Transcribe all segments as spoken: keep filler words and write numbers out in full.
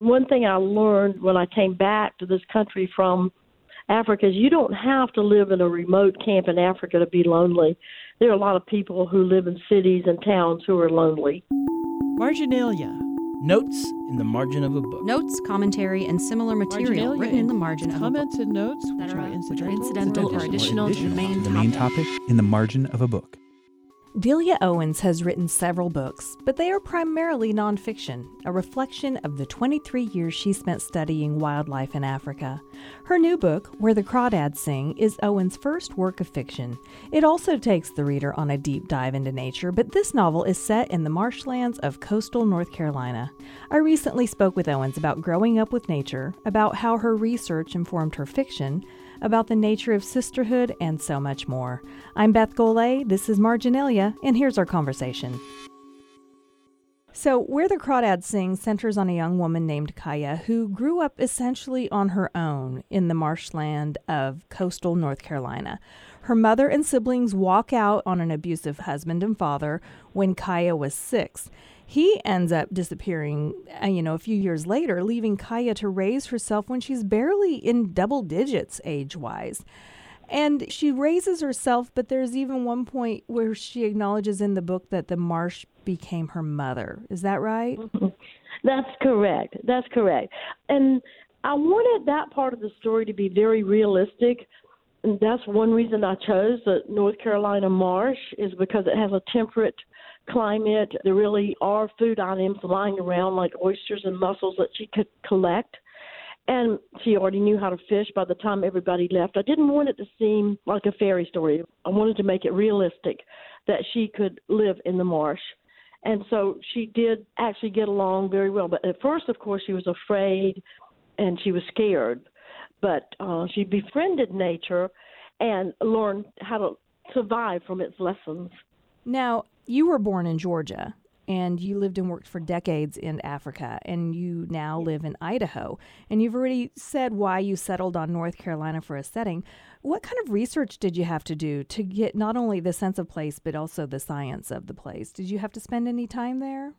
one thing I learned when I came back to this country from Africa is you don't have to live in a remote camp in Africa to be lonely. There are a lot of people who live in cities and towns who are lonely. Marginalia. Notes in the margin of a book. Notes, commentary, and similar material Marginalia written in the margin of a book. Comments and notes which are Which are incidental, incidental or additional to the main the main topic in the margin of a book. Delia Owens has written several books, but they are primarily nonfiction, a reflection of the twenty-three years she spent studying wildlife in Africa. Her new book, Where the Crawdads Sing, is Owens' first work of fiction. It also takes the reader on a deep dive into nature, but this novel is set in the marshlands of coastal North Carolina. I recently spoke with Owens about growing up with nature, about how her research informed her fiction, about the nature of sisterhood, and so much more. I'm Beth Golay, this is Marginalia, and here's our conversation. So, Where the Crawdads Sing centers on a young woman named Kaya who grew up essentially on her own in the marshland of coastal North Carolina. Her mother and siblings walk out on an abusive husband and father when Kaya was six. He ends up disappearing, uh, you know, a few years later, leaving Kaya to raise herself when she's barely in double digits age-wise. And she raises herself, but there's even one point where she acknowledges in the book that the marsh became her mother. Is that right? That's correct. That's correct. And I wanted that part of the story to be very realistic. And that's one reason I chose the North Carolina marsh, is because it has a temperate climate. There really are food items lying around like oysters and mussels that she could collect. And she already knew how to fish by the time everybody left. I didn't want it to seem like a fairy story. I wanted to make it realistic that she could live in the marsh. And so she did actually get along very well. But at first, of course, she was afraid and she was scared. But uh, she befriended nature and learned how to survive from its lessons. Now, you were born in Georgia, and you lived and worked for decades in Africa, and you now live in Idaho. And you've already said why you settled on North Carolina for a setting. What kind of research did you have to do to get not only the sense of place, but also the science of the place? Did you have to spend any time there?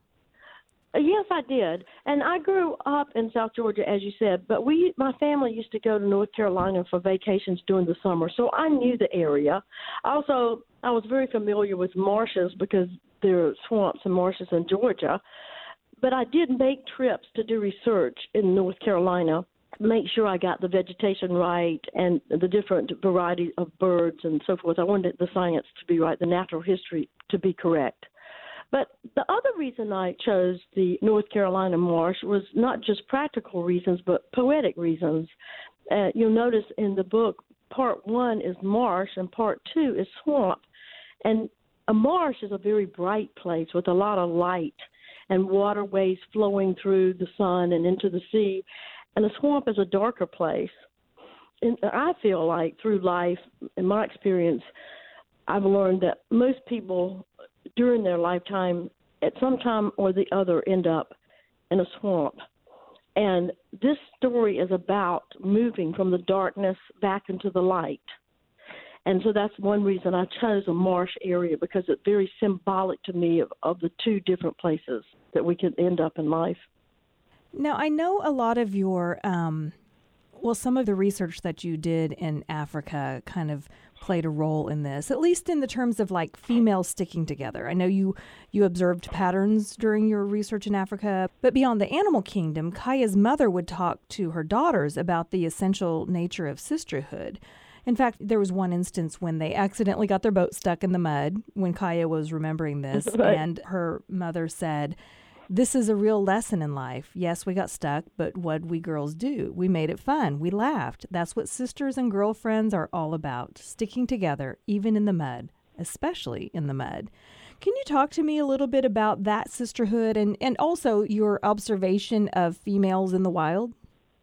Yes, I did. And I grew up in South Georgia, as you said, but we, my family used to go to North Carolina for vacations during the summer, so I knew the area. Also, I was very familiar with marshes because there are swamps and marshes in Georgia. But I did make trips to do research in North Carolina, make sure I got the vegetation right and the different varieties of birds and so forth. I wanted the science to be right, the natural history to be correct. But the other reason I chose the North Carolina marsh was not just practical reasons, but poetic reasons. Uh, you'll notice in the book, part one is marsh and part two is swamp. And a marsh is a very bright place with a lot of light and waterways flowing through the sun and into the sea. And a swamp is a darker place. And I feel like through life, in my experience, I've learned that most people during their lifetime, at some time or the other, end up in a swamp. And this story is about moving from the darkness back into the light. And so that's one reason I chose a marsh area, because it's very symbolic to me of, of the two different places that we could end up in life. Now, I know a lot of your, um, well, some of the research that you did in Africa kind of played a role in this, at least in the terms of like females sticking together. I know you you observed patterns during your research in Africa, but beyond the animal kingdom, Kaya's mother would talk to her daughters about the essential nature of sisterhood. In fact, there was one instance when they accidentally got their boat stuck in the mud when Kaya was remembering this, Right. And her mother said, "This is a real lesson in life. Yes, we got stuck, but what'd we girls do? We made it fun. We laughed. That's what sisters and girlfriends are all about, sticking together, even in the mud, especially in the mud." Can you talk to me a little bit about that sisterhood and, and also your observation of females in the wild?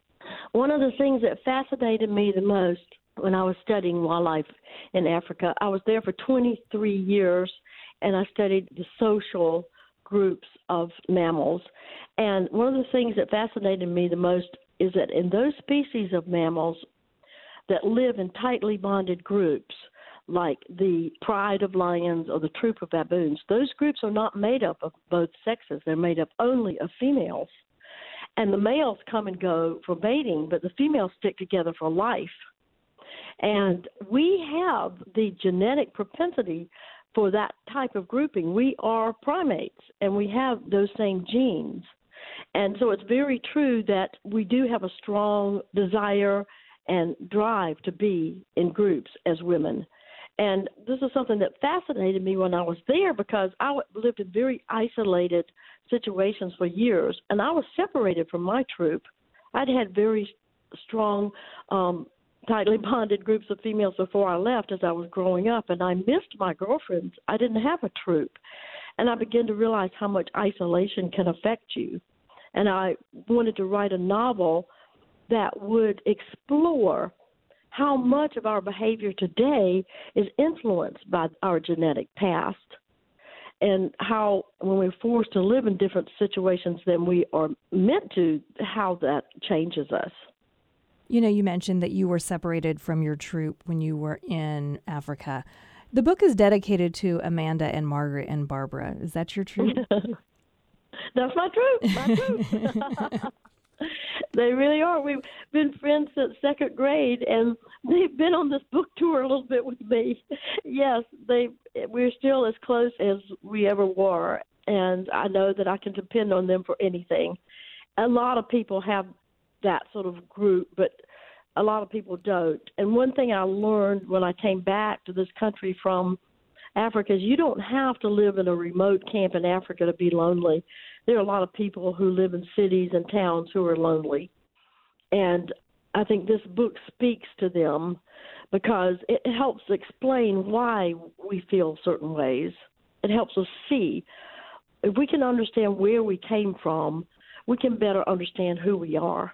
One of the things that fascinated me the most when I was studying wildlife in Africa, I was there for twenty-three years, and I studied the social groups of mammals. And one of the things that fascinated me the most is that in those species of mammals that live in tightly bonded groups, like the pride of lions or the troop of baboons, those groups are not made up of both sexes. They're made up only of females. And the males come and go for mating, but the females stick together for life. And we have the genetic propensity for that type of grouping. We are primates, and we have those same genes. And so it's very true that we do have a strong desire and drive to be in groups as women. And this is something that fascinated me when I was there, because I lived in very isolated situations for years, and I was separated from my troop. I'd had very strong, um, tightly bonded groups of females before I left as I was growing up, and I missed my girlfriends. I didn't have a troop. And I began to realize how much isolation can affect you. And I wanted to write a novel that would explore how much of our behavior today is influenced by our genetic past, and how when we're forced to live in different situations than we are meant to, how that changes us. You know, you mentioned that you were separated from your troop when you were in Africa. The book is dedicated to Amanda and Margaret and Barbara. Is that your troop? That's my troop, my troop. They really are. We've been friends since second grade, and they've been on this book tour a little bit with me. Yes, they. We're still as close as we ever were, and I know that I can depend on them for anything. A lot of people have that sort of group, but a lot of people don't. And one thing I learned when I came back to this country from Africa is you don't have to live in a remote camp in Africa to be lonely. There are a lot of people who live in cities and towns who are lonely. And I think this book speaks to them because it helps explain why we feel certain ways. It helps us see. If we can understand where we came from, we can better understand who we are.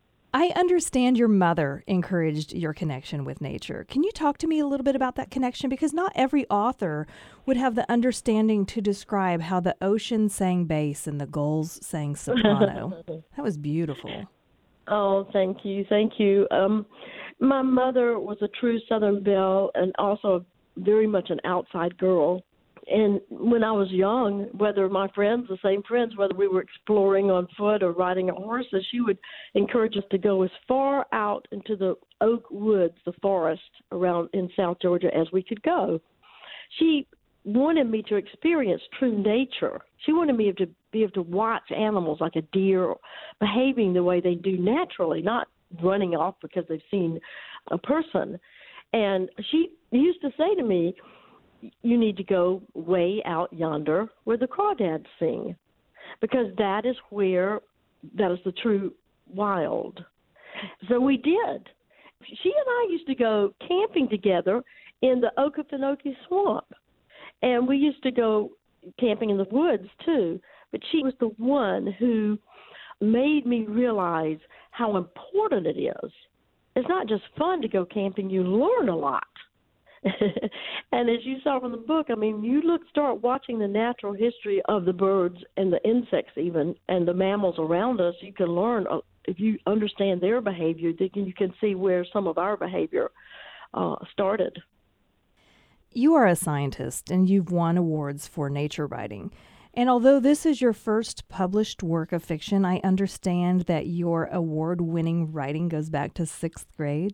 I understand your mother encouraged your connection with nature. Can you talk to me a little bit about that connection? Because not every author would have the understanding to describe how the ocean sang bass and the gulls sang soprano. That was beautiful. Oh, thank you. Thank you. Um, my mother was a true Southern belle and also very much an outside girl. And when I was young, whether my friends, the same friends, whether we were exploring on foot or riding on horses, she would encourage us to go as far out into the oak woods, the forest around in South Georgia as we could go. She wanted me to experience true nature. She wanted me to be able to watch animals like a deer behaving the way they do naturally, not running off because they've seen a person. And she used to say to me, you need to go way out yonder where the crawdads sing, because that is where, that is the true wild. So we did. She and I used to go camping together in the Okefenokee Swamp, and we used to go camping in the woods too. But she was the one who made me realize how important it is. It's not just fun to go camping, you learn a lot. And as you saw from the book, I mean, you look, start watching the natural history of the birds and the insects even, and the mammals around us, you can learn, uh, if you understand their behavior, then you can see where some of our behavior uh, started. You are a scientist, and you've won awards for nature writing. And although this is your first published work of fiction, I understand that your award-winning writing goes back to sixth grade.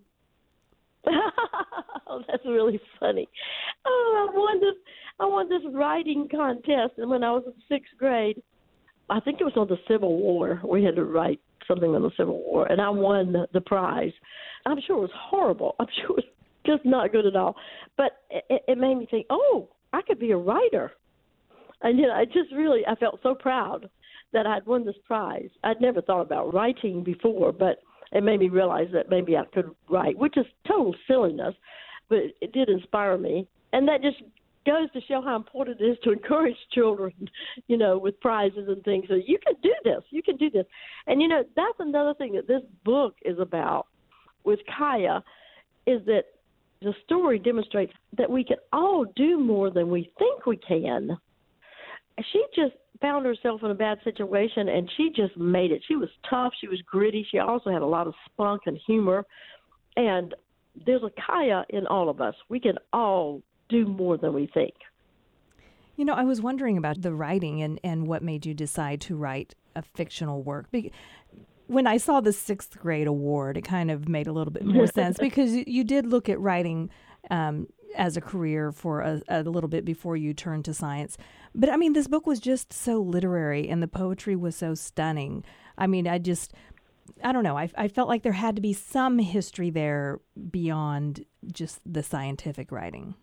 Oh, that's really funny. Oh, I won this. I won this writing contest, and when I was in sixth grade, I think it was on the Civil War. We had to write something on the Civil War, and I won the, the prize. I'm sure it was horrible. I'm sure it was just not good at all. But it, it made me think, oh, I could be a writer. And you know, I just really, I felt so proud that I'd won this prize. I'd never thought about writing before, but it made me realize that maybe I could write, which is total silliness, but it did inspire me. And that just goes to show how important it is to encourage children, you know, with prizes and things. So you can do this, you can do this. And, you know, that's another thing that this book is about with Kaya, is that the story demonstrates that we can all do more than we think we can. She just found herself in a bad situation, and she just made it. She was tough. She was gritty. She also had a lot of spunk and humor. And there's a Kaya in all of us. We can all do more than we think. You know, I was wondering about the writing and, and what made you decide to write a fictional work? Be- when I saw the sixth grade award, it kind of made a little bit more sense because you, you did look at writing um, as a career for a, a little bit before you turned to science. But I mean, this book was just so literary and the poetry was so stunning. I mean, I just, I don't know. I, I felt like there had to be some history there beyond just the scientific writing.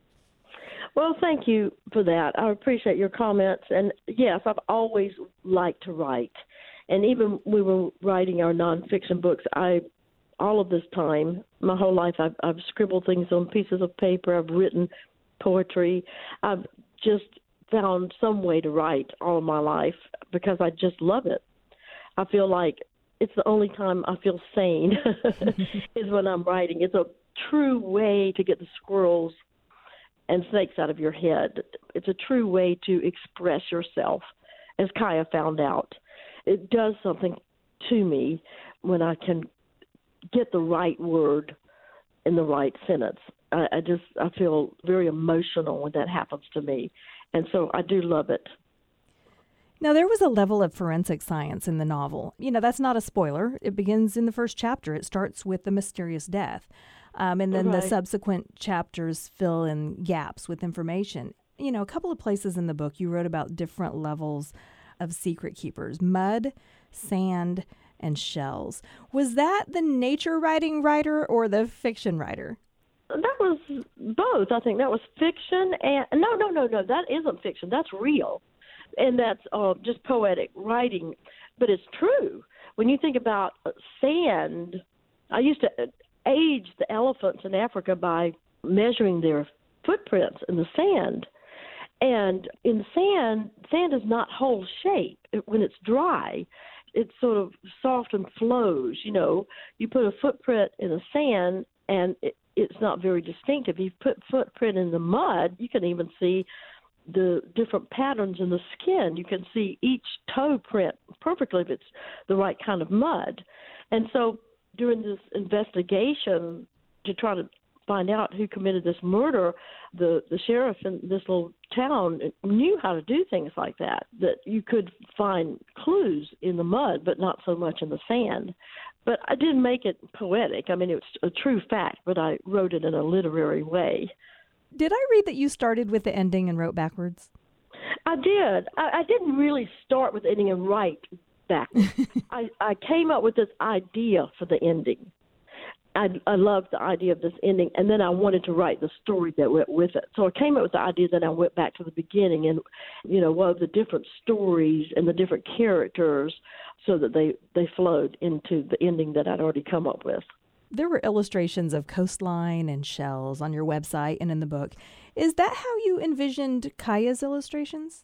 Well, thank you for that. I appreciate your comments. And yes, I've always liked to write. And even when we were writing our nonfiction books, I, all of this time, my whole life, I've, I've scribbled things on pieces of paper. I've written poetry. I've just found some way to write all of my life because I just love it. I feel like it's the only time I feel sane is when I'm writing. It's a true way to get the squirrels and snakes out of your head. It's a true way to express yourself, as Kaya found out. It does something to me when I can get the right word in the right sentence. I, I just, I feel very emotional when that happens to me. And so I do love it. Now, there was a level of forensic science in the novel. You know, that's not a spoiler. It begins in the first chapter. It starts with the mysterious death. Um, and then right. the subsequent chapters fill in gaps with information. You know, a couple of places in the book you wrote about different levels of secret keepers: mud, sand, and shells. Was that the nature writing writer or the fiction writer? That was both. I think that was fiction. And no, no, no, no. That isn't fiction. That's real. And that's uh, just poetic writing. But it's true. When you think about sand, I used to age the elephants in Africa by measuring their footprints in the sand. And in sand, sand does not hold shape. When it's dry, it sort of soft and flows. You know, you put a footprint in the sand, and it, it's not very distinctive. You put footprint in the mud, you can even see the different patterns in the skin. You can see each toe print perfectly if it's the right kind of mud. And so during this investigation to try to find out who committed this murder, the, the sheriff in this little town knew how to do things like that, that you could find clues in the mud, but not so much in the sand. But I didn't make it poetic. I mean, it was a true fact, but I wrote it in a literary way. Did I read that you started with the ending and wrote backwards? I did. I, I didn't really start with the ending and write backwards. I, I came up with this idea for the ending. I, I loved the idea of this ending, and then I wanted to write the story that went with it. So I came up with the idea, then I went back to the beginning and, you know, wove the different stories and the different characters so that they, they flowed into the ending that I'd already come up with. There were illustrations of coastline and shells on your website and in the book. Is that how you envisioned Kaya's illustrations?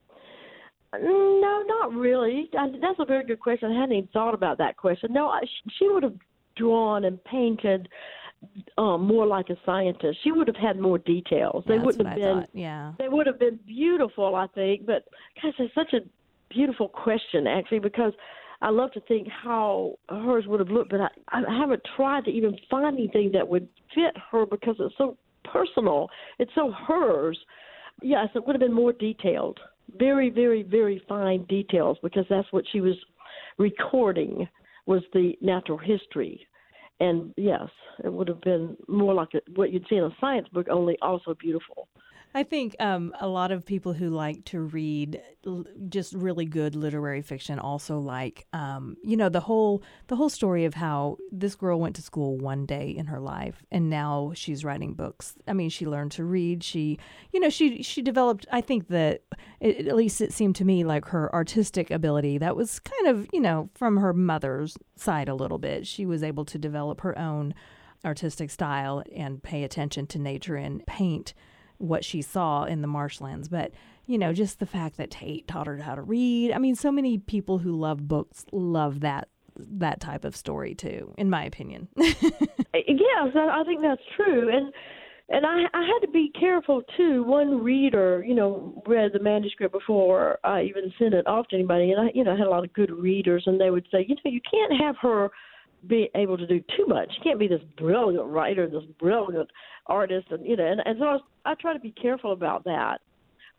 No, not really. I, that's a very good question. I hadn't even thought about that question. No, I, she would have drawn and painted um, more like a scientist. She would have had more details. They That's wouldn't what have I been. thought. Yeah. They would have been beautiful, I think. But gosh, it's such a beautiful question, actually, because I love to think how hers would have looked, but I, I haven't tried to even find anything that would fit her because it's so personal. It's so hers. Yes, it would have been more detailed. Very, very, very fine details, because that's what she was recording, was the natural history. And yes, it would have been more like a, what you'd see in a science book, only also beautiful. I think um, a lot of people who like to read l- just really good literary fiction also like, um, you know, the whole the whole story of how this girl went to school one day in her life and now she's writing books. I mean, she learned to read. She, you know, she she developed. I think that it, at least it seemed to me like her artistic ability that was kind of, you know, from her mother's side a little bit. She was able to develop her own artistic style and pay attention to nature and paint what she saw in the marshlands. But, you know, just the fact that Tate taught her how to read. I mean, so many people who love books love that that type of story too, in my opinion. Yes, I think that's true. And and I, I had to be careful too. One reader, you know, read the manuscript before I even sent it off to anybody. And I, you know, had a lot of good readers, and they would say, you know, you can't have her be able to do too much. You can't be this brilliant writer, this brilliant artist, and you know. And, and so I, was, I try to be careful about that.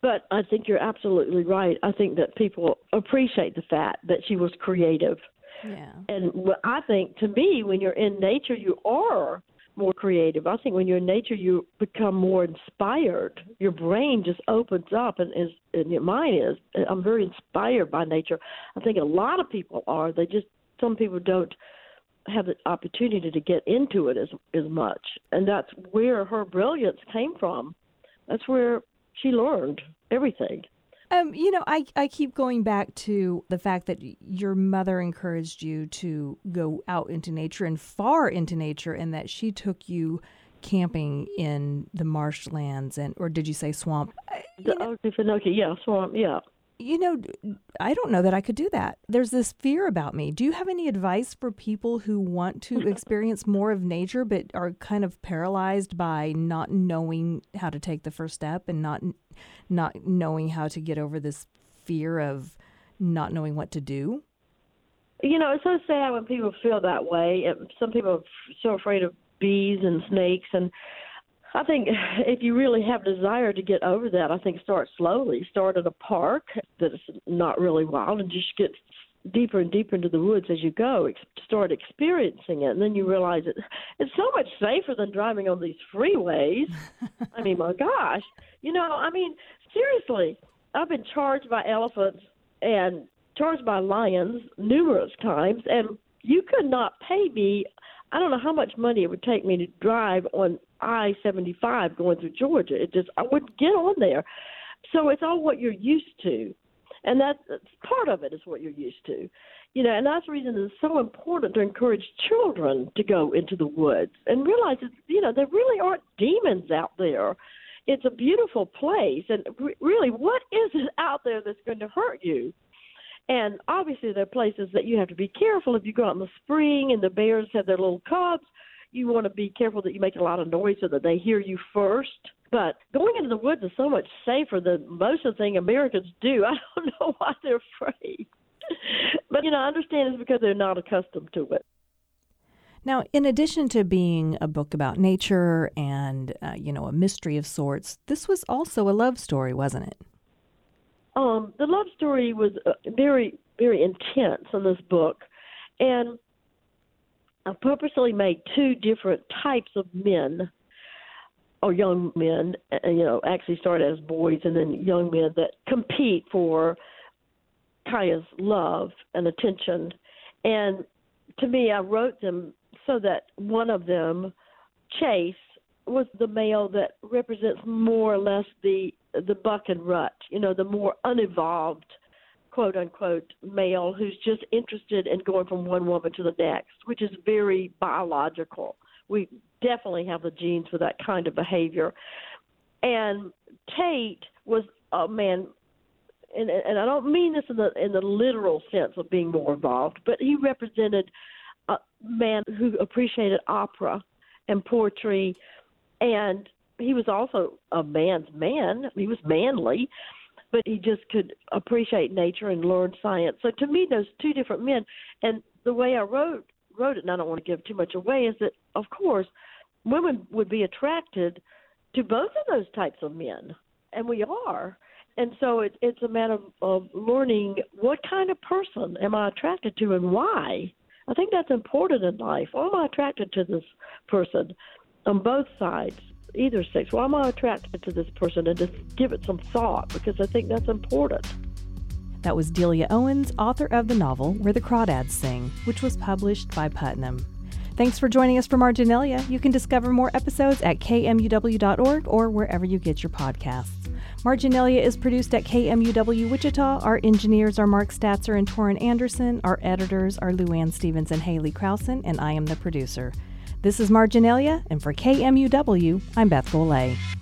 But I think you're absolutely right. I think that people appreciate the fact that she was creative. Yeah. And I think, to me, when you're in nature, you are more creative. I think when you're in nature, you become more inspired. Your brain just opens up, and is, and your mind is. I'm very inspired by nature. I think a lot of people are. They just, some people don't have the opportunity to get into it as as much. And that's where her brilliance came from. That's where she learned everything. Um, you know, I, I keep going back to the fact that your mother encouraged you to go out into nature and far into nature, and that she took you camping in the marshlands, and or did you say swamp? The Okefenokee, yeah, swamp, yeah. You know, I don't know that I could do that. There's this fear about me. Do you have any advice for people who want to experience more of nature but are kind of paralyzed by not knowing how to take the first step and not not knowing how to get over this fear of not knowing what to do? You know, it's so sad when people feel that way. Some people are so afraid of bees and snakes, and I think if you really have desire to get over that, I think start slowly. Start at a park that's not really wild and just get deeper and deeper into the woods as you go. Start experiencing it, and then you realize it, it's so much safer than driving on these freeways. I mean, my gosh. You know, I mean, seriously, I've been charged by elephants and charged by lions numerous times, and you could not pay me. I don't know how much money it would take me to drive on I seventy-five going through Georgia. It just, I wouldn't get on there. So it's all what you're used to. And that's, that's part of it is what you're used to. You know, and that's the reason it's so important to encourage children to go into the woods and realize that, you know, there really aren't demons out there. It's a beautiful place. And re- really, what is it out there that's going to hurt you? And obviously there are places that you have to be careful. If you go out in the spring and the bears have their little cubs, you want to be careful that you make a lot of noise so that they hear you first. But going into the woods is so much safer than most of the things Americans do. I don't know why they're afraid. But, you know, I understand it's because they're not accustomed to it. Now, in addition to being a book about nature and, uh, you know, a mystery of sorts, this was also a love story, wasn't it? Um, the love story was uh, very, very intense in this book. And I purposely made two different types of men, or young men, uh, you know, actually started as boys and then young men that compete for Kaya's love and attention. And to me, I wrote them so that one of them, Chase, was the male that represents more or less the the buck and rut, you know, the more unevolved, quote unquote, male who's just interested in going from one woman to the next, which is very biological. We definitely have the genes for that kind of behavior. And Tate was a man, and, and I don't mean this in the in the literal sense of being more involved, but he represented a man who appreciated opera and poetry, and he was also a man's man. He was manly, but he just could appreciate nature and learn science. So to me, those two different men, and the way I wrote wrote it, and I don't want to give too much away, is that, of course, women would be attracted to both of those types of men, and we are. And so it, it's a matter of, of learning what kind of person am I attracted to and why. I think that's important in life. Why am I attracted to this person on both sides, either sex? Why am I attracted to this person? And just give it some thought, because I think that's important. That was Delia Owens, author of the novel Where the Crawdads Sing, which was published by Putnam. Thanks for joining us for Marginalia. You can discover more episodes at k m u w dot org or wherever you get your podcasts. Marginalia is produced at K M U W Wichita. Our engineers are Mark Statzer and Torrin Anderson. Our editors are Luann Stevens and Haley Krausen, and I am the producer. This is Marginalia, and for K M U W, I'm Beth Golay.